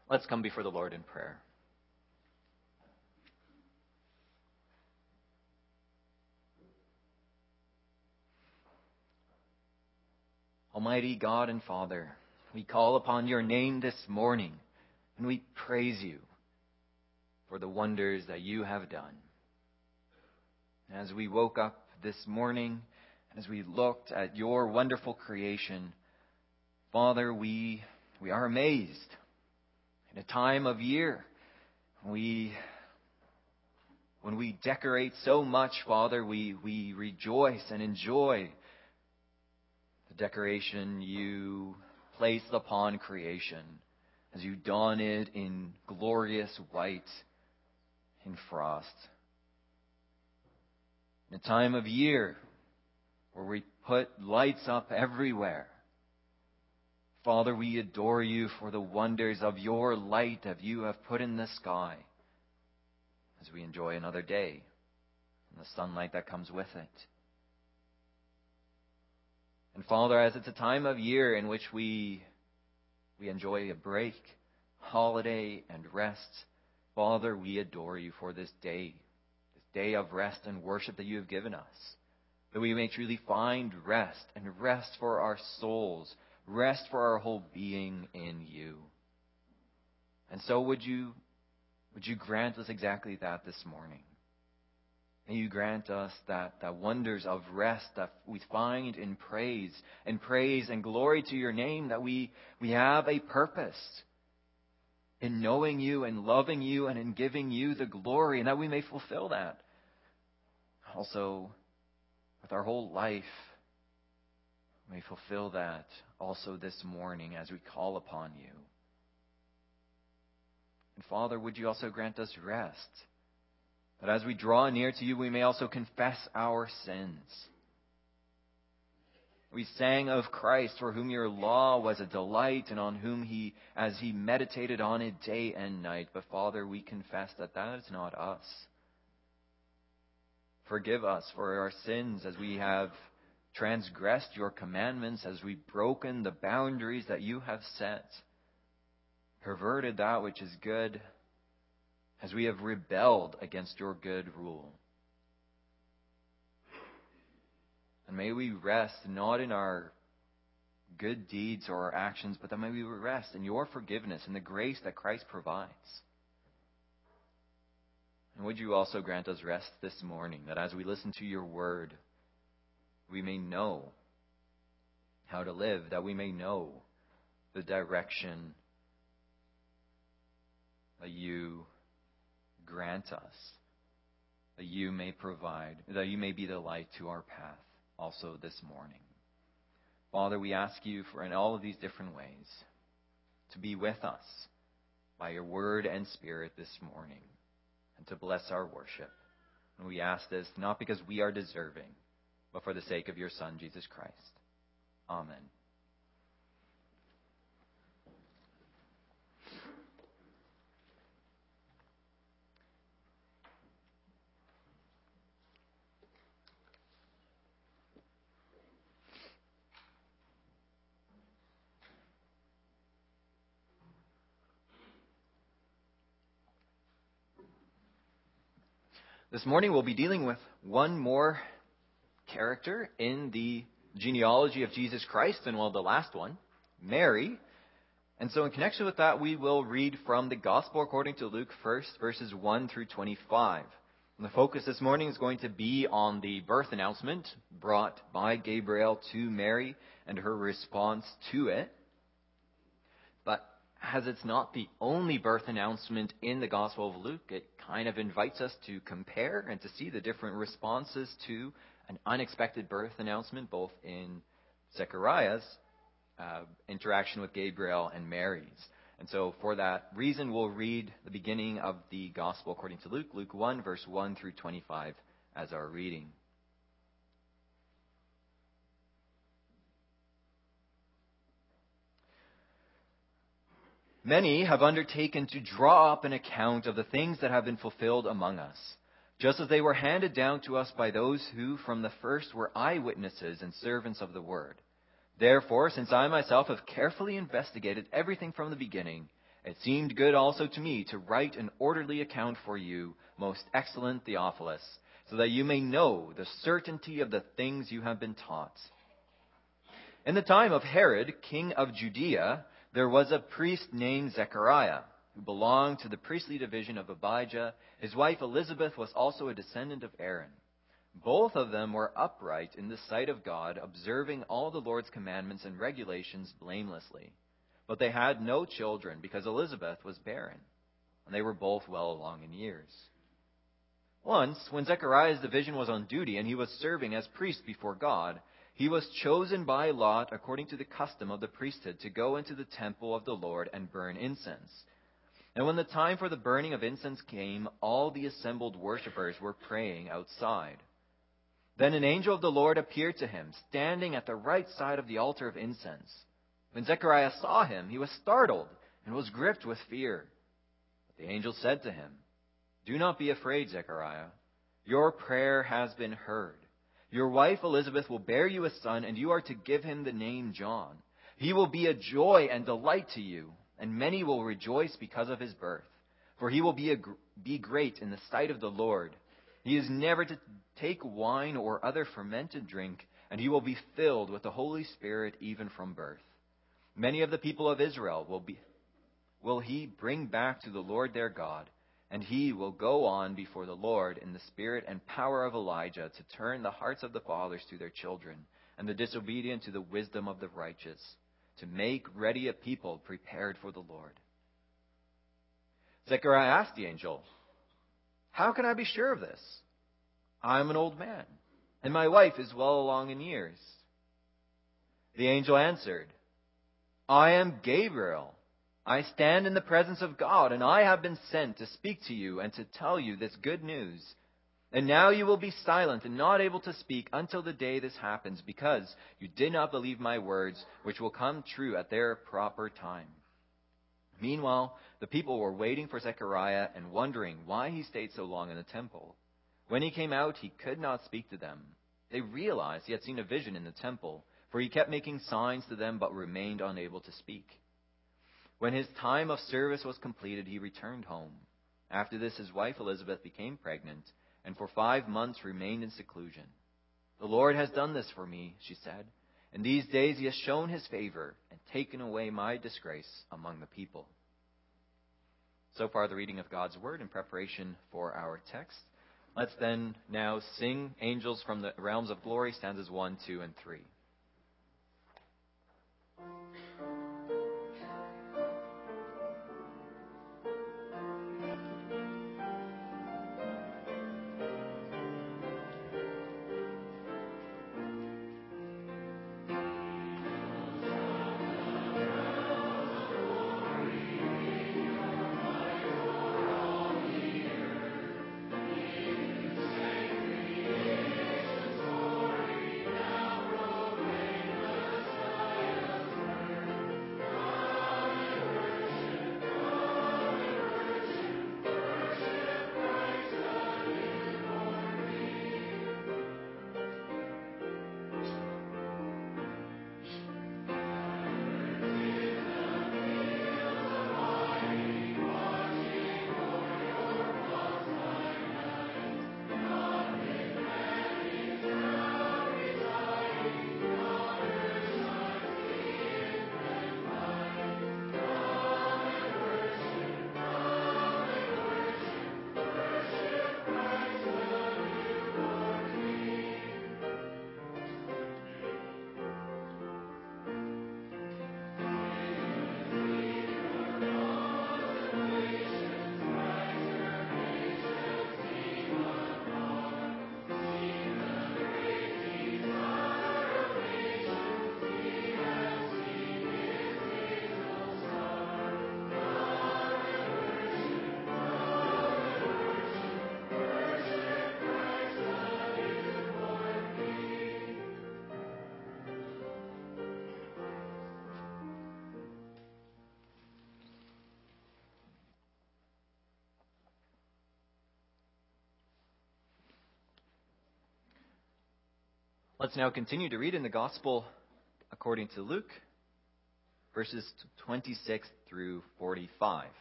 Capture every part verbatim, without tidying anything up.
Let's come before the Lord in prayer. Almighty God and Father, we call upon your name this morning, and we praise you for the wonders that you have done. As we woke up this morning, as we looked at your wonderful creation, Father, we we are amazed. In a time of year, we when we decorate so much, Father, we, we rejoice and enjoy the decoration you placed upon creation as you don it in glorious white in frost. In a time of year where we put lights up everywhere, Father, we adore you for the wonders of your light that you have put in the sky as we enjoy another day and the sunlight that comes with it. And Father, as it's a time of year in which we we enjoy a break, holiday, and rest, Father, we adore you for this day, this day of rest and worship that you have given us, that we may truly find rest and rest for our souls, rest for our whole being in you. And so would you would you grant us exactly that this morning? May you grant us that, that wonders of rest that we find in praise, and praise and glory to your name, that we, we have a purpose in knowing you and loving you and in giving you the glory, and that we may fulfill that. Also, with our whole life, we may fulfill that also this morning as we call upon you. And Father, would you also grant us rest? That as we draw near to you, we may also confess our sins. We sang of Christ, for whom your law was a delight, and on whom he, as he meditated on it day and night. But Father, we confess that that is not us. Forgive us for our sins as we have transgressed your commandments, as we've broken the boundaries that you have set, perverted that which is good, as we have rebelled against your good rule. And may we rest not in our good deeds or our actions, but that may we rest in your forgiveness and the grace that Christ provides. And would you also grant us rest this morning, that as we listen to your word, we may know how to live, that we may know the direction that you grant us, that you may provide, that you may be the light to our path also this morning. Father, we ask you for in all of these different ways to be with us by your word and spirit this morning, and to bless our worship. And we ask this not because we are deserving, but for the sake of your Son, Jesus Christ. Amen. This morning we'll be dealing with one more character in the genealogy of Jesus Christ, and well, the last one, Mary. And so in connection with that, we will read from the Gospel according to Luke first, verses one through twenty-five. And the focus this morning is going to be on the birth announcement brought by Gabriel to Mary and her response to it. But as it's not the only birth announcement in the Gospel of Luke, it kind of invites us to compare and to see the different responses to an unexpected birth announcement, both in Zechariah's uh, interaction with Gabriel and Mary's. And so for that reason, we'll read the beginning of the Gospel according to Luke, Luke one, verse one through twenty-five as our reading. Many have undertaken to draw up an account of the things that have been fulfilled among us, just as they were handed down to us by those who from the first were eyewitnesses and servants of the word. Therefore, since I myself have carefully investigated everything from the beginning, It seemed good also to me to write an orderly account for you, most excellent Theophilus, so that you may know the certainty of the things you have been taught. In the time of Herod, king of Judea, there was a priest named Zechariah, who belonged to the priestly division of Abijah. His wife Elizabeth was also a descendant of Aaron. Both of them were upright in the sight of God, observing all the Lord's commandments and regulations blamelessly. But they had no children, because Elizabeth was barren, and they were both well along in years. Once, when Zechariah's division was on duty and he was serving as priest before God, he was chosen by lot according to the custom of the priesthood to go into the temple of the Lord and burn incense. And when the time for the burning of incense came, all the assembled worshippers were praying outside. Then an angel of the Lord appeared to him, standing at the right side of the altar of incense. When Zechariah saw him, he was startled and was gripped with fear. But the angel said to him, "Do not be afraid, Zechariah. Your prayer has been heard. Your wife Elizabeth will bear you a son, and you are to give him the name John. He will be a joy and delight to you, and many will rejoice because of his birth. For he will be, a, be great in the sight of the Lord. He is never to take wine or other fermented drink, and he will be filled with the Holy Spirit even from birth. Many of the people of Israel will be will he bring back to the Lord their God, and he will go on before the Lord in the spirit and power of Elijah to turn the hearts of the fathers to their children, and the disobedient to the wisdom of the righteous, to make ready a people prepared for the Lord." Zechariah asked the angel, "How can I be sure of this? I am an old man, and my wife is well along in years." The angel answered, "I am Gabriel. I stand in the presence of God, and I have been sent to speak to you and to tell you this good news. And now you will be silent and not able to speak until the day this happens, because you did not believe my words, which will come true at their proper time." Meanwhile, the people were waiting for Zechariah and wondering why he stayed so long in the temple. When he came out, he could not speak to them. They realized he had seen a vision in the temple, for he kept making signs to them but remained unable to speak. When his time of service was completed, he returned home. After this, his wife Elizabeth became pregnant, and for five months remained in seclusion. "The Lord has done this for me," she said. "In these days he has shown his favor and taken away my disgrace among the people." So far, the reading of God's word in preparation for our text. Let's then now sing Angels from the Realms of Glory, stanzas one, two, and three. Let's now continue to read in the Gospel according to Luke, verses twenty-six through forty-five.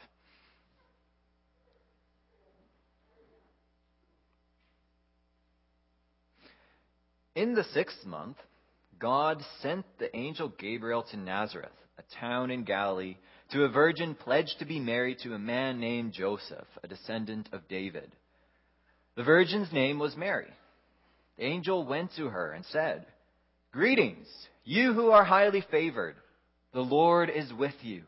In the sixth month, God sent the angel Gabriel to Nazareth, a town in Galilee, to a virgin pledged to be married to a man named Joseph, a descendant of David. The virgin's name was Mary. The angel went to her and said, "Greetings, you who are highly favored. The Lord is with you."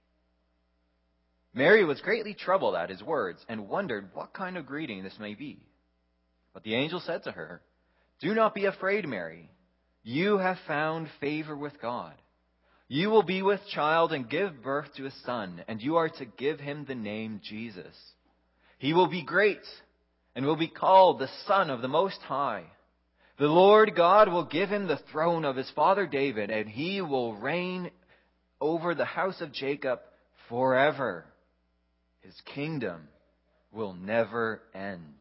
Mary was greatly troubled at his words and wondered what kind of greeting this may be. But the angel said to her, "Do not be afraid, Mary. You have found favor with God. You will be with child and give birth to a son, and you are to give him the name Jesus. He will be great and will be called the Son of the Most High. The Lord God will give him the throne of his father David, and he will reign over the house of Jacob forever. His kingdom will never end."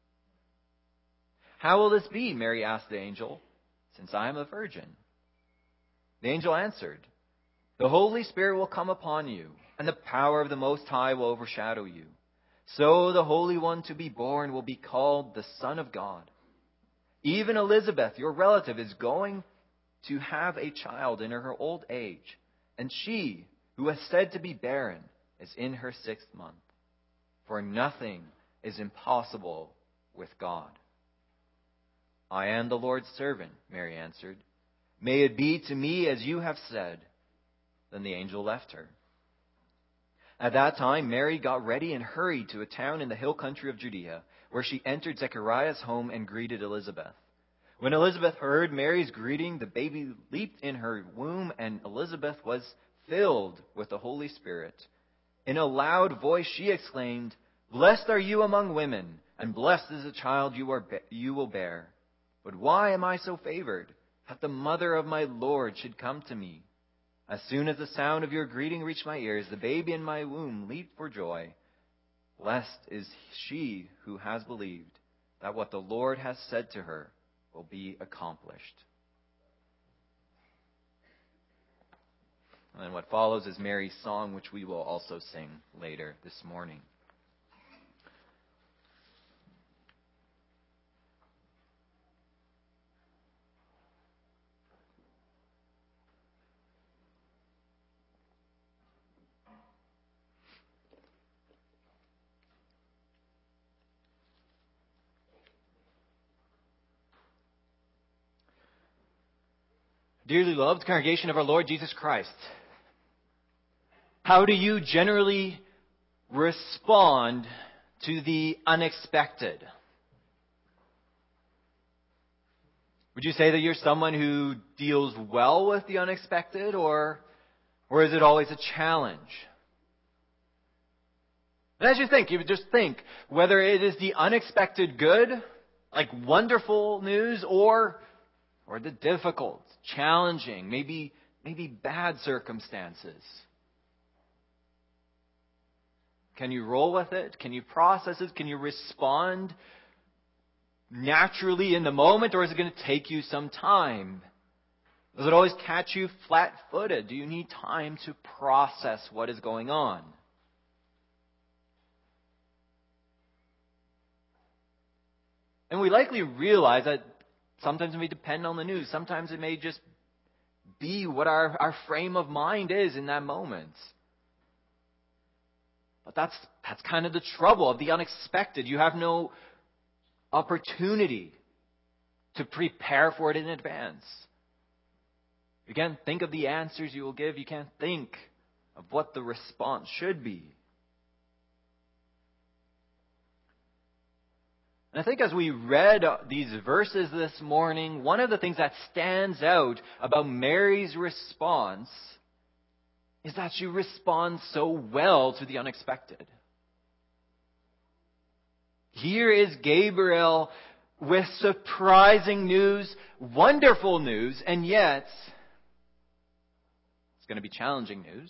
"How will this be?" Mary asked the angel, "since I am a virgin?" The angel answered, "The Holy Spirit will come upon you, and the power of the Most High will overshadow you. So the Holy One to be born will be called the Son of God. Even Elizabeth, your relative, is going to have a child in her old age, and she, who was said to be barren, is in her sixth month. For nothing is impossible with God." "I am the Lord's servant," Mary answered. "May it be to me as you have said." Then the angel left her. At that time, Mary got ready and hurried to a town in the hill country of Judea, where she entered Zechariah's home and greeted Elizabeth. When Elizabeth heard Mary's greeting, the baby leaped in her womb, and Elizabeth was filled with the Holy Spirit. In a loud voice she exclaimed, "Blessed are you among women, and blessed is the child you are you will bear. But why am I so favored, that the mother of my Lord should come to me? As soon as the sound of your greeting reached my ears, the baby in my womb leaped for joy. Blessed is she who has believed that what the Lord has said to her will be accomplished." And then what follows is Mary's song, which we will also sing later this morning. Dearly loved congregation of our Lord Jesus Christ, how do you generally respond to the unexpected? Would you say that you're someone who deals well with the unexpected, or, or is it always a challenge? And as you think, you would just think whether it is the unexpected good, like wonderful news, or or the difficult, challenging, maybe maybe bad circumstances. Can you roll with it? Can you process it? Can you respond naturally in the moment, or is it going to take you some time? Does it always catch you flat-footed? Do you need time to process what is going on? And we likely realize that sometimes it may depend on the news. Sometimes it may just be what our, our frame of mind is in that moment. But that's that's kind of the trouble of the unexpected. You have no opportunity to prepare for it in advance. You can't think of the answers you will give. You can't think of what the response should be. And I think as we read these verses this morning, one of the things that stands out about Mary's response is that she responds so well to the unexpected. Here is Gabriel with surprising news, wonderful news, and yet it's going to be challenging news.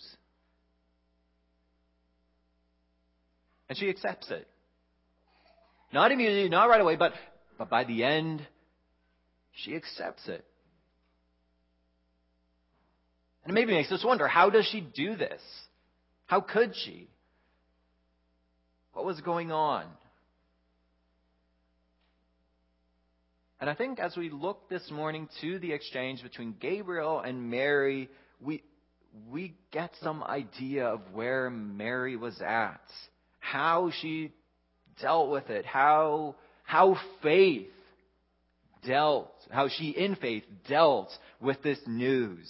And she accepts it. Not immediately, not right away, but, but by the end, she accepts it. And it maybe makes us wonder, how does she do this? How could she? What was going on? And I think as we look this morning to the exchange between Gabriel and Mary, we we get some idea of where Mary was at, how she dealt with it, how how faith dealt, how she in faith dealt with this news.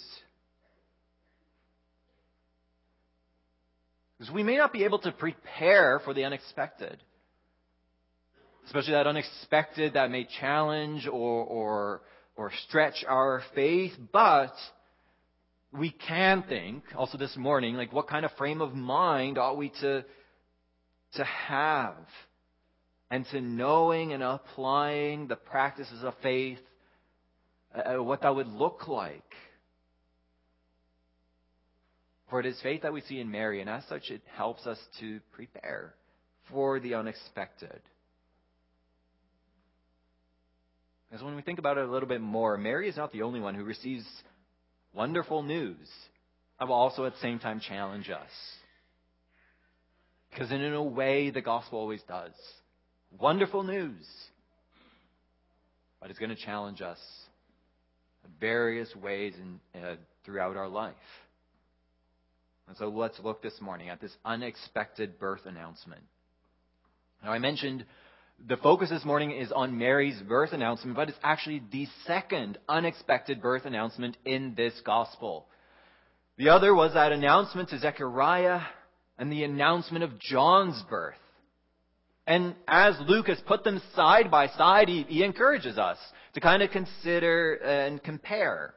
Because we may not be able to prepare for the unexpected. Especially that unexpected that may challenge or, or, or stretch our faith. But we can think, also this morning, like what kind of frame of mind ought we to, to have? And to knowing and applying the practices of faith, uh, what that would look like. For it is faith that we see in Mary, and as such it helps us to prepare for the unexpected. Because when we think about it a little bit more, Mary is not the only one who receives wonderful news that will also at the same time challenge us. Because in a way, the gospel always does. Wonderful news. But it's going to challenge us in various ways in, uh, throughout our life. And so let's look this morning at this unexpected birth announcement. Now I mentioned the focus this morning is on Mary's birth announcement, but it's actually the second unexpected birth announcement in this gospel. The other was that announcement to Zechariah and the announcement of John's birth. And as Luke has put them side by side, he, he encourages us to kind of consider and compare.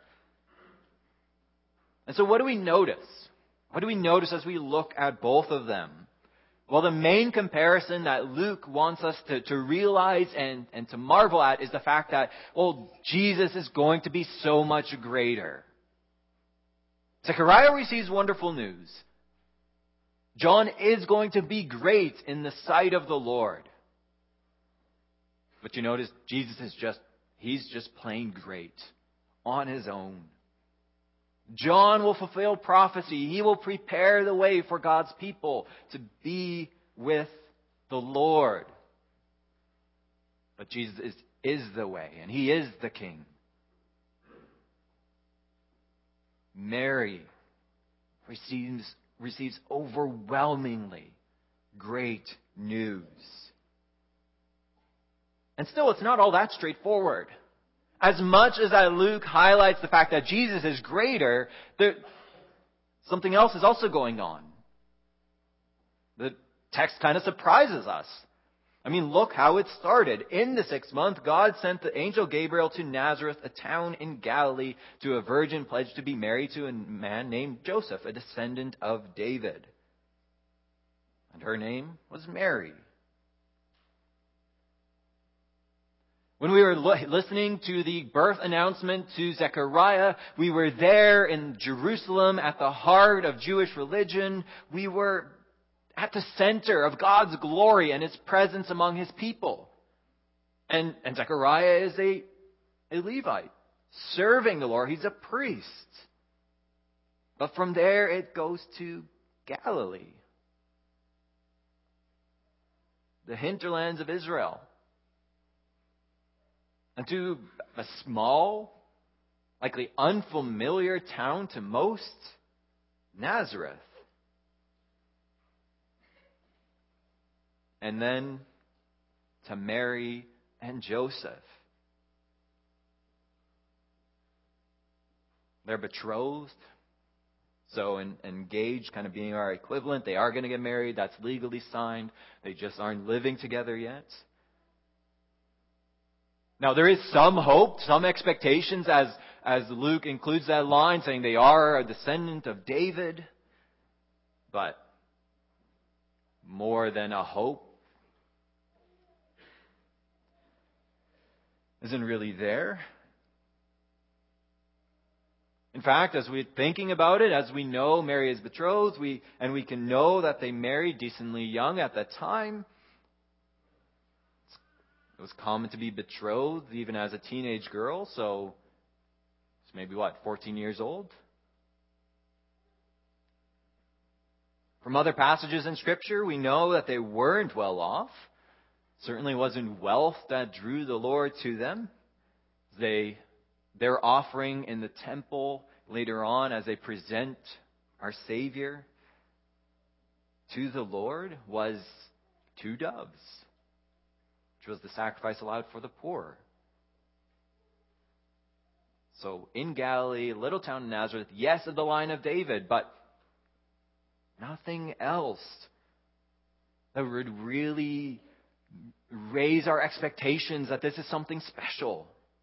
And so what do we notice? What do we notice as we look at both of them? Well, the main comparison that Luke wants us to, to realize and, and to marvel at is the fact that, well, Jesus is going to be so much greater. Zechariah receives wonderful news. John is going to be great in the sight of the Lord. But you notice Jesus is just, he's just plain great on his own. John will fulfill prophecy. He will prepare the way for God's people to be with the Lord. But Jesus is, is the way, and he is the King. Mary receives, receives overwhelmingly great news. And still, it's not all that straightforward. As much as that Luke highlights the fact that Jesus is greater, there, something else is also going on. The text kind of surprises us. I mean, look how it started. In the sixth month, God sent the angel Gabriel to Nazareth, a town in Galilee, to a virgin pledged to be married to a man named Joseph, a descendant of David. And her name was Mary. When we were listening to the birth announcement to Zechariah, we were there in Jerusalem at the heart of Jewish religion. We were at the center of God's glory and His presence among His people. And, and Zechariah is a, a Levite, serving the Lord. He's a priest. But from there it goes to Galilee, the hinterlands of Israel. And to a small, likely unfamiliar town to most, Nazareth. And then to Mary and Joseph. They're betrothed. So en- engaged kind of being our equivalent. They are going to get married. That's legally signed. They just aren't living together yet. Now, there is some hope, some expectations as, as Luke includes that line saying they are a descendant of David. But more than a hope isn't really there. In fact, as we're thinking about it, as we know Mary is betrothed, we and we can know that they married decently young at that time. It was common to be betrothed even as a teenage girl, so it's maybe what, fourteen years old? From other passages in Scripture, we know that they weren't well off. Certainly wasn't wealth that drew the Lord to them. They, their offering in the temple later on as they present our Savior to the Lord was two doves, which was the sacrifice allowed for the poor. So in Galilee, little town of Nazareth, yes, of the line of David, but nothing else that would really raise our expectations that this is something special.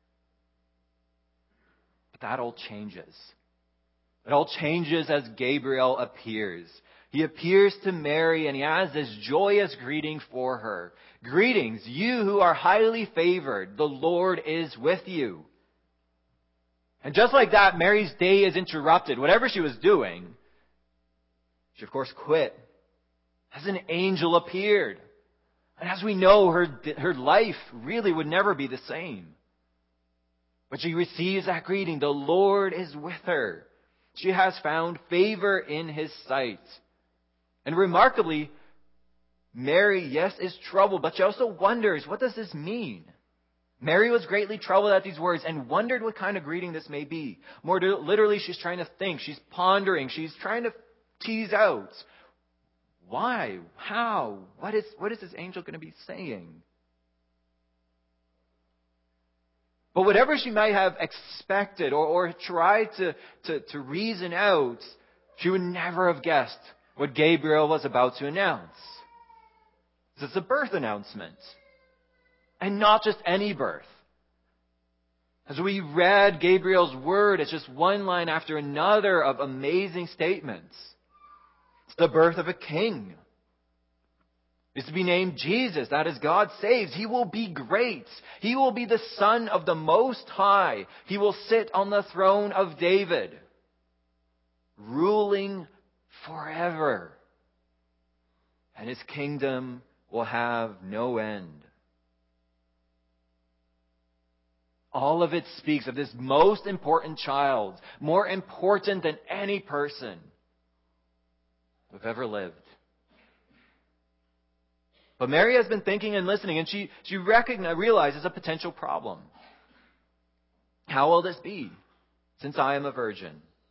But that all changes. It all changes as Gabriel appears. He appears to Mary and he has this joyous greeting for her. Greetings, you who are highly favored. The Lord is with you. And just like that, Mary's day is interrupted. Whatever she was doing, she of course quit as an angel appeared. And as we know, her, her life really would never be the same. But she receives that greeting. The Lord is with her. She has found favor in his sight. And remarkably, Mary, yes, is troubled, but she also wonders, what does this mean? Mary was greatly troubled at these words and wondered what kind of greeting this may be. More literally, she's trying to think. She's pondering. She's trying to tease out. Why? How? What is, what is this angel going to be saying? But whatever she might have expected or, or tried to, to, to reason out, she would never have guessed what Gabriel was about to announce. This is a birth announcement. And not just any birth. As we read Gabriel's word, it's just one line after another of amazing statements. It's the birth of a king. It's to be named Jesus. That is, God saves. He will be great. He will be the Son of the Most High. He will sit on the throne of David, ruling forever. And his kingdom will have no end. All of it speaks of this most important child, more important than any person who've ever lived. But Mary has been thinking and listening, and she, she recognize, realizes a potential problem. How will this be, since I am a virgin?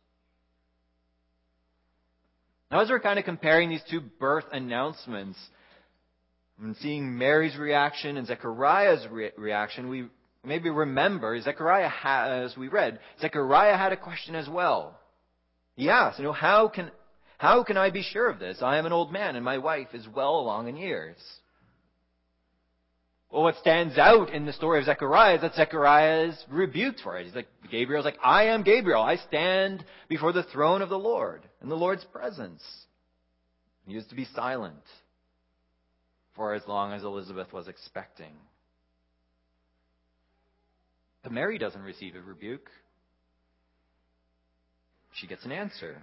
Now, as we're kind of comparing these two birth announcements, and seeing Mary's reaction and Zechariah's re- reaction, we maybe remember Zechariah, had, as we read, Zechariah had a question as well. He asked, you know, how can how can I be sure of this? I am an old man and my wife is well along in years. Well, what stands out in the story of Zechariah is that Zechariah is rebuked for it. He's like, Gabriel's like, I am Gabriel. I stand before the throne of the Lord in the Lord's presence. He is to be silent for as long as Elizabeth was expecting. But Mary doesn't receive a rebuke. She gets an answer.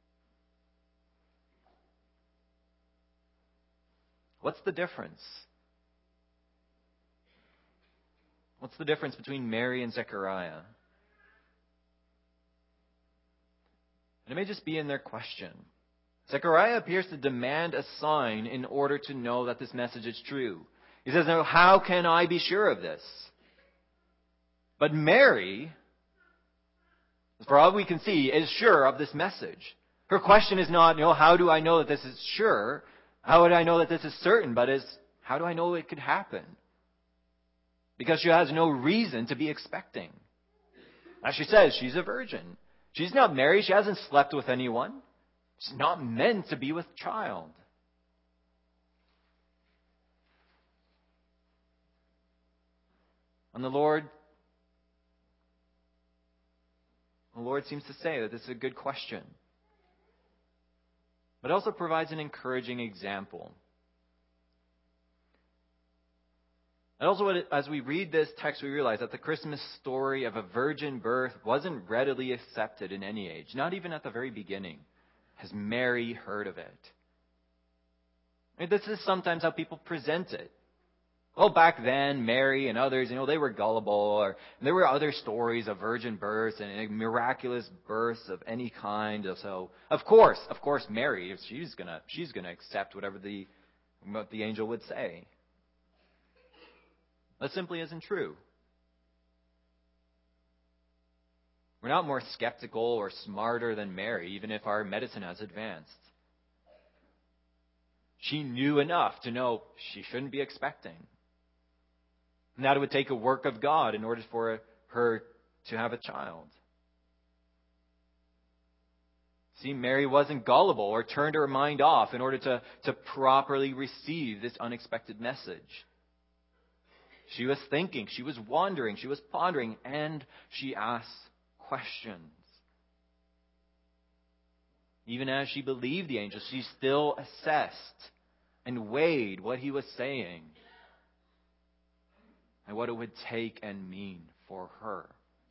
What's the difference? What's the difference between Mary and Zechariah? And it may just be in their question. Zechariah appears to demand a sign in order to know that this message is true. He says, now, how can I be sure of this? But Mary, for all we can see, is sure of this message. Her question is not, you know, how do I know that this is sure? How would I know that this is certain? But is, how do I know it could happen? Because she has no reason to be expecting. As she says, she's a virgin. She's not married. She hasn't slept with anyone. She's not meant to be with child. And the Lord, the Lord seems to say that this is a good question. But it also provides an encouraging example. And also, as we read this text, we realize that the Christmas story of a virgin birth wasn't readily accepted in any age, not even at the very beginning. Has Mary heard of it? And this is sometimes how people present it. Well, back then, Mary and others, you know, they were gullible, or there were other stories of virgin births and miraculous births of any kind. So, of course, of course, Mary, she's gonna, she's gonna accept whatever the, what the angel would say. That simply isn't true. We're not more skeptical or smarter than Mary, even if our medicine has advanced. She knew enough to know she shouldn't be expecting. And that it would take a work of God in order for her to have a child. See, Mary wasn't gullible or turned her mind off in order to, to properly receive this unexpected message. She was thinking, she was wondering, she was pondering, and she asked questions. Even as she believed the angel, she still assessed and weighed what he was saying and what it would take and mean for her.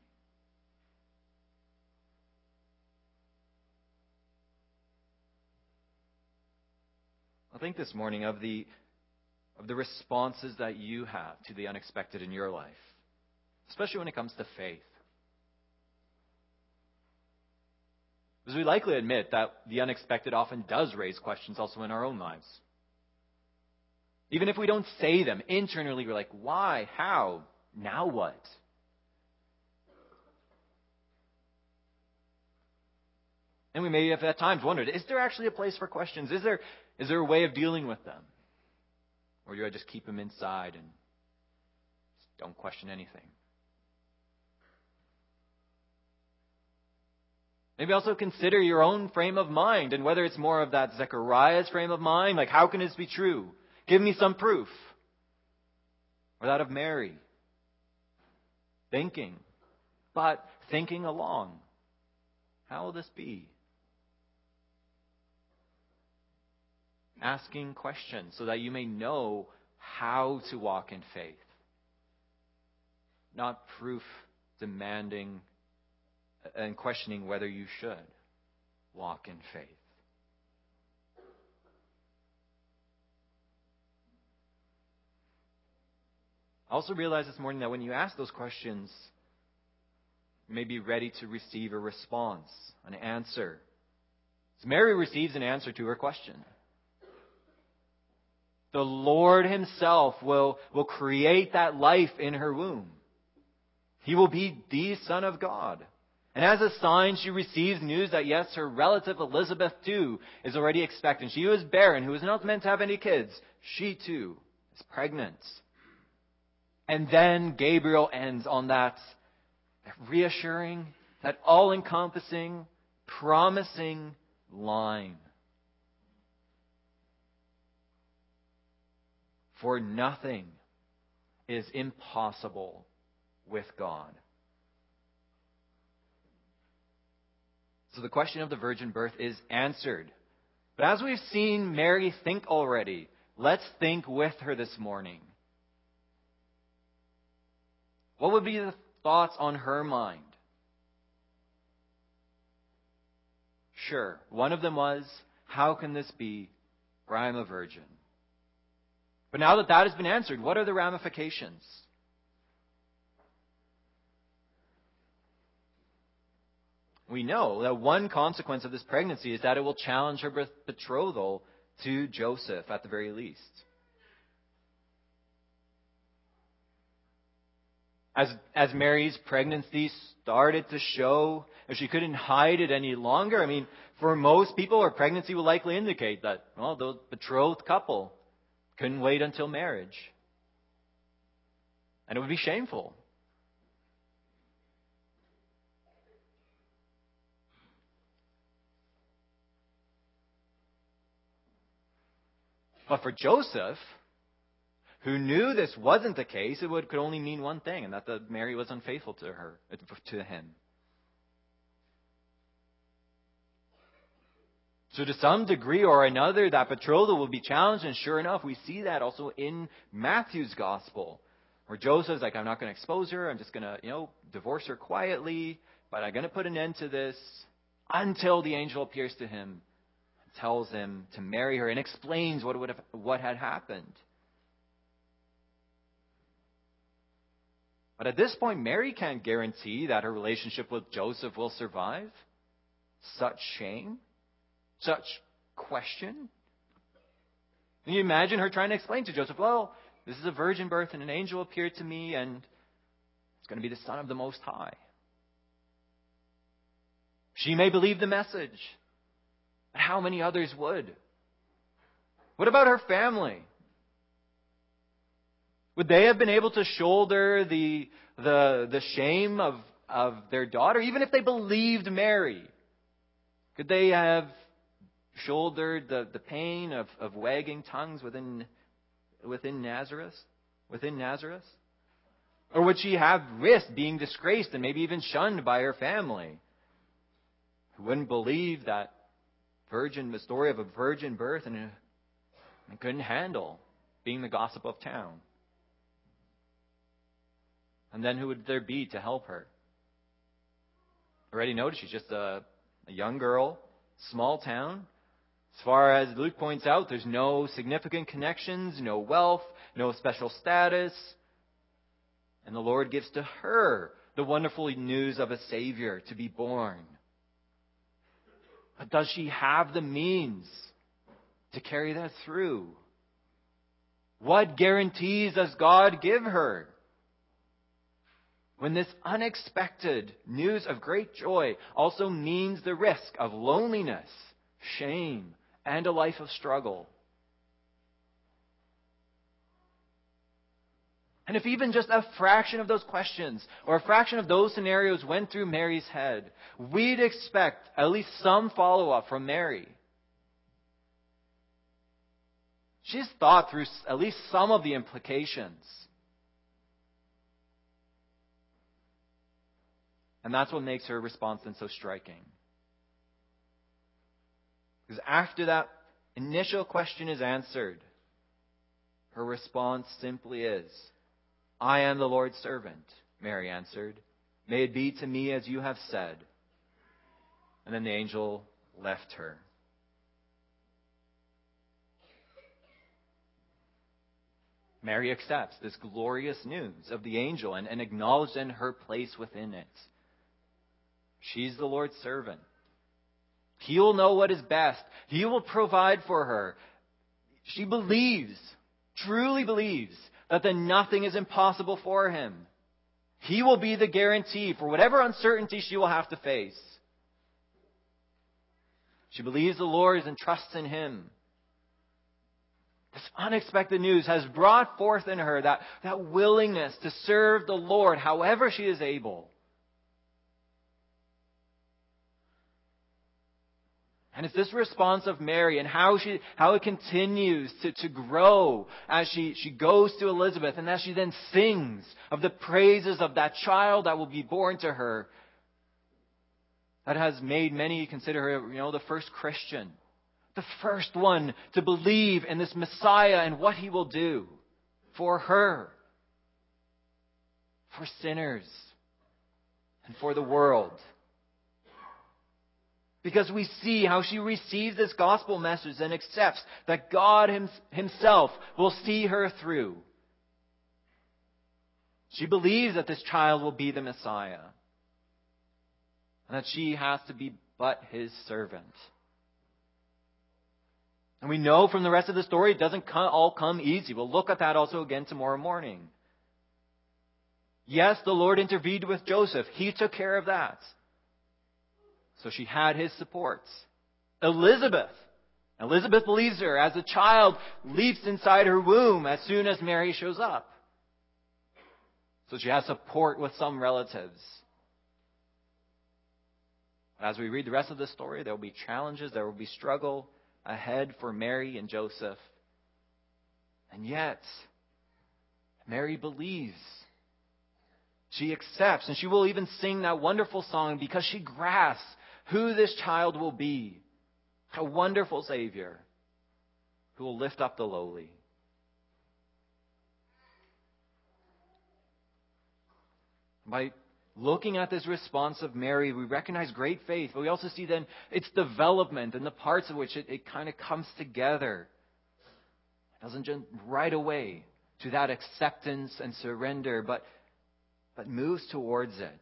I think this morning of the of the responses that you have to the unexpected in your life, especially when it comes to faith. Because we likely admit that the unexpected often does raise questions also in our own lives. Even if we don't say them, internally we're like, why? How? Now what? And we may have at times wondered, is there actually a place for questions? Is there is there a way of dealing with them? Or do I just keep them inside and just don't question anything? Maybe also consider your own frame of mind and whether it's more of that Zechariah's frame of mind, like how can this be true? Give me some proof. Or that of Mary. Thinking, but thinking along. How will this be? Asking questions so that you may know how to walk in faith. Not proof demanding and questioning whether you should walk in faith. I also realize this morning that when you ask those questions, you may be ready to receive a response, an answer. So Mary receives an answer to her question. The Lord himself will, will create that life in her womb. He will be the Son of God. And as a sign, she receives news that yes, her relative Elizabeth too is already expectant. She who is barren, who is not meant to have any kids, she too is pregnant. And then Gabriel ends on that, that reassuring, that all-encompassing, promising line. For nothing is impossible with God. So the question of the virgin birth is answered. But as we've seen Mary think already, let's think with her this morning. What would be the thoughts on her mind? Sure, one of them was, how can this be, for I am a virgin? But now that that has been answered, what are the ramifications? We know that one consequence of this pregnancy is that it will challenge her betrothal to Joseph at the very least. As, as Mary's pregnancy started to show, if she couldn't hide it any longer, I mean, for most people, her pregnancy will likely indicate that, well, the betrothed couple couldn't wait until marriage. And it would be shameful. But for Joseph, who knew this wasn't the case, it would, could only mean one thing, and that the Mary was unfaithful to her, to him. So to some degree or another, that betrothal will be challenged, and sure enough, we see that also in Matthew's gospel, where Joseph's like, I'm not going to expose her, I'm just going to, you know, divorce her quietly, but I'm going to put an end to this until the angel appears to him, tells him to marry her, and explains what would have, what had happened. But at this point, Mary can't guarantee that her relationship with Joseph will survive. Such shame, such question. Can you imagine her trying to explain to Joseph, well, this is a virgin birth and an angel appeared to me and it's going to be the Son of the Most High. She may believe the message, but how many others would? What about her family? Would they have been able to shoulder the, the, the shame of, of their daughter, even if they believed Mary? Could they have shouldered the, the pain of, of wagging tongues within, within Nazareth? Within Nazareth? Or would she have risked being disgraced and maybe even shunned by her family? Who wouldn't believe that virgin, the story of a virgin birth and, and couldn't handle being the gossip of town? And then who would there be to help her? Already noticed she's just a, a young girl, small town. As far as Luke points out, there's no significant connections, no wealth, no special status. And the Lord gives to her the wonderful news of a Savior to be born. But does she have the means to carry that through? What guarantees does God give her? When this unexpected news of great joy also means the risk of loneliness, shame, and a life of struggle. And if even just a fraction of those questions or a fraction of those scenarios went through Mary's head, we'd expect at least some follow-up from Mary. She's thought through at least some of the implications. And that's what makes her response then so striking. Because after that initial question is answered, her response simply is, I am the Lord's servant, Mary answered. May it be to me as you have said. And then the angel left her. Mary accepts this glorious news of the angel and, and acknowledges in her place within it. She's the Lord's servant. He will know what is best. He will provide for her. She believes, truly believes, that then nothing is impossible for him. He will be the guarantee for whatever uncertainty she will have to face. She believes the Lord and trusts in him. This unexpected news has brought forth in her that, that willingness to serve the Lord however she is able. And it's this response of Mary and how she how it continues to, to grow as she, she goes to Elizabeth and as she then sings of the praises of that child that will be born to her, that has made many consider her, you know, the first Christian. The first one to believe in this Messiah and what he will do for her, for sinners, and for the world. Because we see how she receives this gospel message and accepts that God himself will see her through. She believes that this child will be the Messiah. And that she has to be but his servant. And we know from the rest of the story it doesn't all come easy. We'll look at that also again tomorrow morning. Yes, the Lord intervened with Joseph. He took care of that. So she had his support. Elizabeth. Elizabeth believes her as the child leaps inside her womb as soon as Mary shows up. So she has support with some relatives. As we read the rest of the story, there will be challenges, there will be struggle ahead for Mary and Joseph. And yet, Mary believes. She accepts, and she will even sing that wonderful song because she grasps who this child will be. A wonderful Savior who will lift up the lowly. By looking at this response of Mary, we recognize great faith, but we also see then its development and the parts of which it, it kind of comes together. It doesn't jump right away to that acceptance and surrender, but but moves towards it.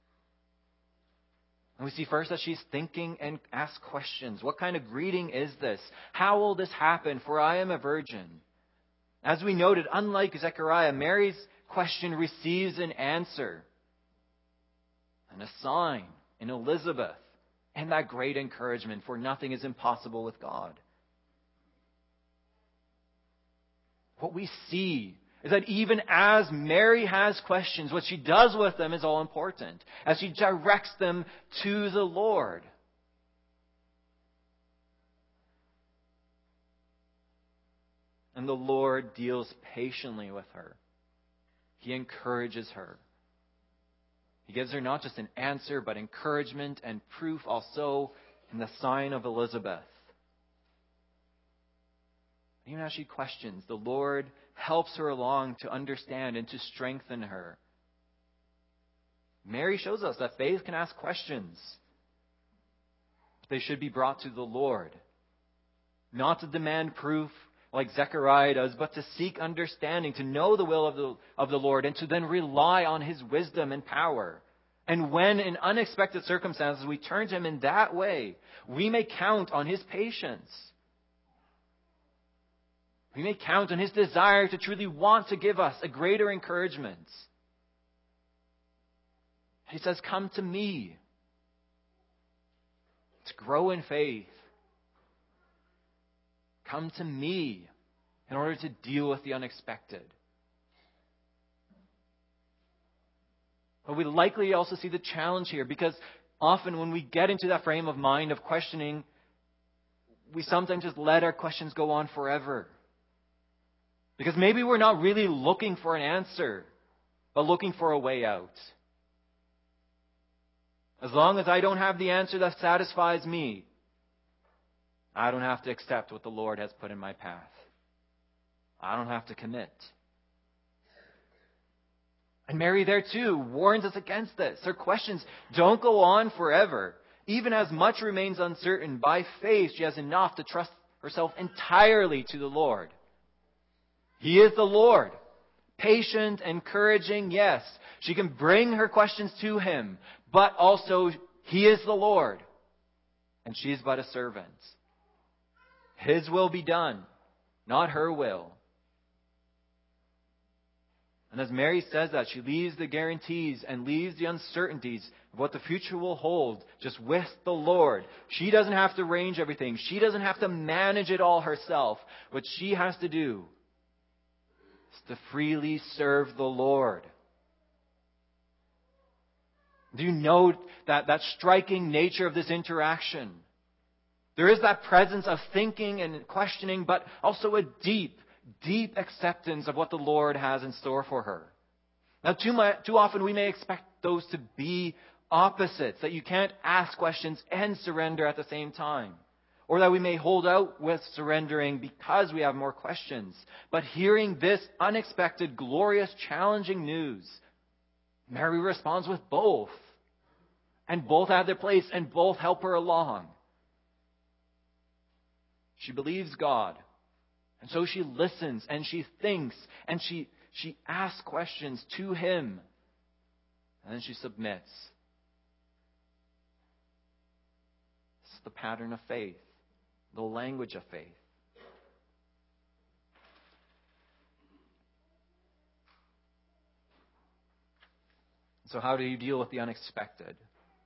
And we see first that she's thinking and asks questions. What kind of greeting is this? How will this happen? For I am a virgin. As we noted, unlike Zechariah, Mary's question receives an answer and a sign in Elizabeth, and that great encouragement, for nothing is impossible with God. What we see is that even as Mary has questions, what she does with them is all important, as she directs them to the Lord. And the Lord deals patiently with her. He encourages her. He gives her not just an answer, but encouragement and proof also in the sign of Elizabeth. Even as she questions, the Lord helps her along to understand and to strengthen her. Mary shows us that faith can ask questions. They should be brought to the Lord. Not to demand proof like Zechariah does, but to seek understanding, to know the will of the, of the Lord, and to then rely on His wisdom and power. And when in unexpected circumstances we turn to Him in that way, we may count on His patience. We may count on His desire to truly want to give us a greater encouragement. He says, come to me. To grow in faith. Come to me in order to deal with the unexpected. But we likely also see the challenge here, because often when we get into that frame of mind of questioning, we sometimes just let our questions go on forever. Because maybe we're not really looking for an answer, but looking for a way out. As long as I don't have the answer that satisfies me, I don't have to accept what the Lord has put in my path. I don't have to commit. And Mary there too warns us against this. Her questions don't go on forever. Even as much remains uncertain, by faith she has enough to trust herself entirely to the Lord. He is the Lord. Patient, encouraging, yes. She can bring her questions to Him, but also He is the Lord. And she is but a servant. His will be done, not her will. And as Mary says that, she leaves the guarantees and leaves the uncertainties of what the future will hold just with the Lord. She doesn't have to arrange everything. She doesn't have to manage it all herself. What she has to do is to freely serve the Lord. Do you know that, that striking nature of this interaction? There is that presence of thinking and questioning, but also a deep, deep acceptance of what the Lord has in store for her. Now, too much, too often we may expect those to be opposites, that you can't ask questions and surrender at the same time. Or that we may hold out with surrendering because we have more questions. But hearing this unexpected, glorious, challenging news, Mary responds with both. And both have their place and both help her along. She believes God. And so she listens and she thinks and she, she asks questions to Him. And then she submits. This is the pattern of faith. The language of faith. So how do you deal with the unexpected?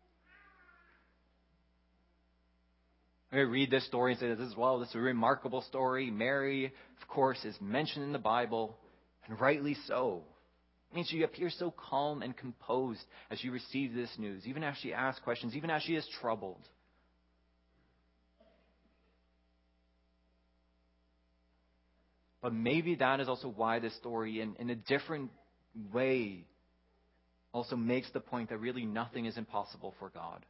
We read this story and say, this is, well, this is a remarkable story. Mary, of course, is mentioned in the Bible, and rightly so. It means she appears so calm and composed as she receives this news, even as she asks questions, even as she is troubled. But maybe that is also why this story, in, in a different way, also makes the point that really nothing is impossible for God.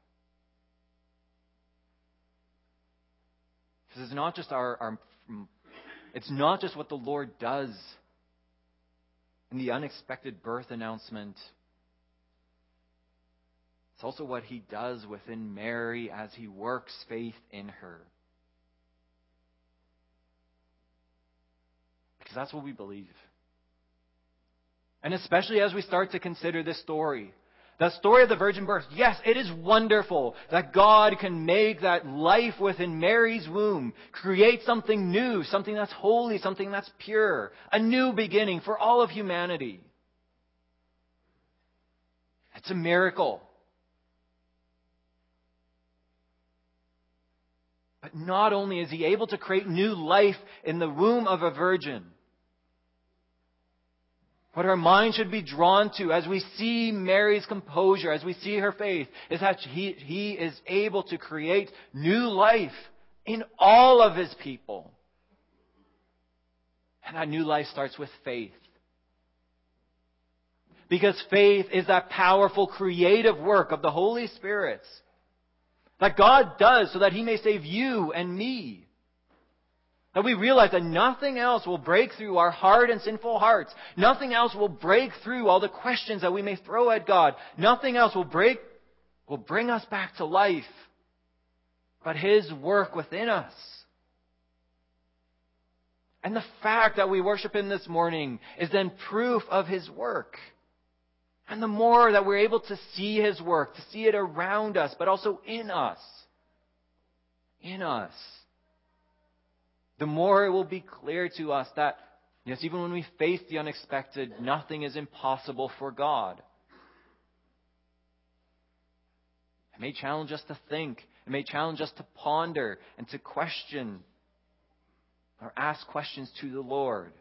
This is not just our, our it's not just what the Lord does in the unexpected birth announcement. It's also what He does within Mary as He works faith in her. Because that's what we believe. And especially as we start to consider this story. The story of the virgin birth. Yes, it is wonderful that God can make that life within Mary's womb, create something new, something that's holy, something that's pure, a new beginning for all of humanity. It's a miracle. But not only is he able to create new life in the womb of a virgin, what our mind should be drawn to as we see Mary's composure, as we see her faith, is that he, he is able to create new life in all of his people. And that new life starts with faith. Because faith is that powerful creative work of the Holy Spirit that God does so that he may save you and me. That we realize that nothing else will break through our hard and sinful hearts. Nothing else will break through all the questions that we may throw at God. Nothing else will break, will bring us back to life, but his work within us. And the fact that we worship him this morning is then proof of his work. And the more that we're able to see his work, to see it around us, but also in us, in us, the more it will be clear to us that, yes, even when we face the unexpected, nothing is impossible for God. It may challenge us to think. It may challenge us to ponder and to question or ask questions to the Lord.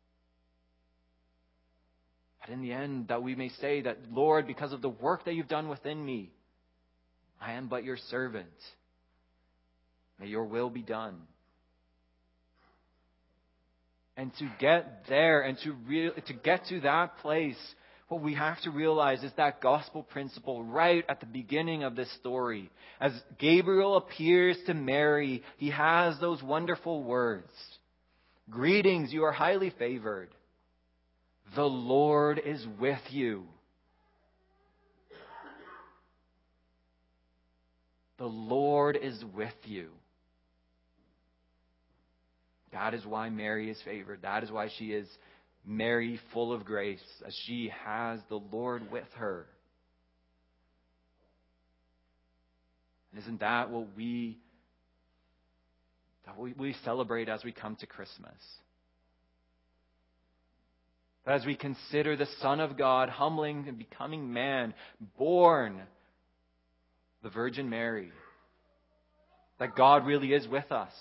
But in the end, that we may say that, Lord, because of the work that you've done within me, I am but your servant. May your will be done. And to get there and to real, to get to that place, what we have to realize is that gospel principle right at the beginning of this story. As Gabriel appears to Mary, he has those wonderful words. Greetings, you are highly favored. The Lord is with you. The Lord is with you. That is why Mary is favored. That is why she is Mary full of grace, as she has the Lord with her. And isn't that what we, that we, we celebrate as we come to Christmas? As we consider the Son of God humbling and becoming man, born the Virgin Mary, that God really is with us.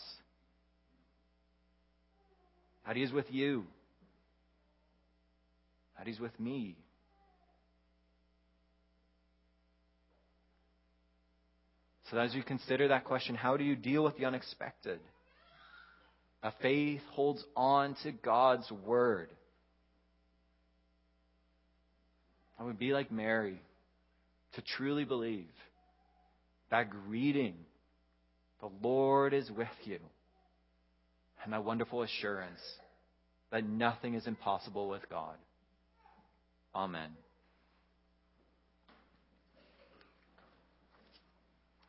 That he is with you. That he's with me. So as you consider that question, how do you deal with the unexpected? A faith holds on to God's word. I would be like Mary, to truly believe that greeting, the Lord is with you. And that wonderful assurance that nothing is impossible with God. Amen.